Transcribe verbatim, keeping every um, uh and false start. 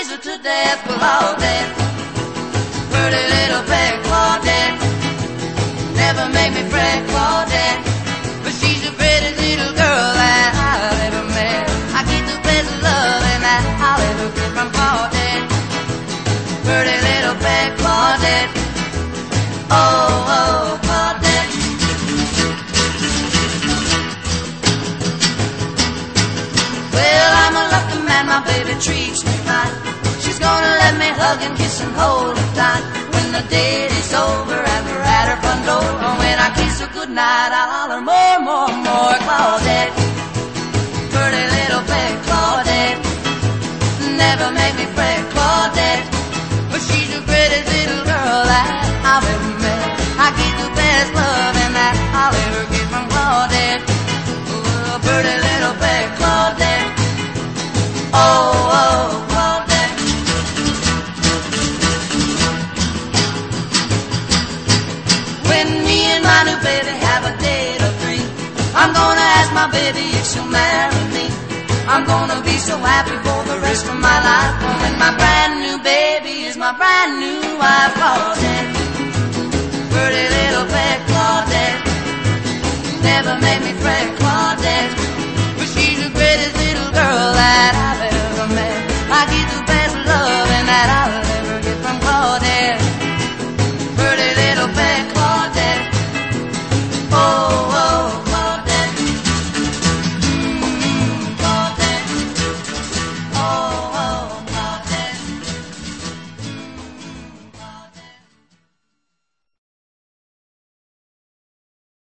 her to death, Claudette. Pretty little pet Claudette. Never made me fret, Claudette. But she's the prettiest little girl that I've ever met. I get the best loving that I'll ever get from Claudette. Pretty little pet Claudette. Oh, oh, Claudette. Well, I'm a lucky man, my baby treats me right. She's gonna let me hug and kiss and hold her tight. When the date is over and we're at her front door, and when I kiss her goodnight, I'll holler more, more, more, Claudette. Pretty little pet Claudette. Never make me fret, Claudette. But she's the prettiest little girl that I've ever met. I get the best loving that I'll ever get from Claudette. Oh, pretty little pet Claudette. Oh, oh, Claudette. When me and my new baby have a date or three, I'm gonna ask my baby if she'll marry me. I'm gonna be so happy for the rest of my life. When my brand new baby is my brand new wife, Claudette. Pretty little pet Claudette. Never made me fret, Claudette.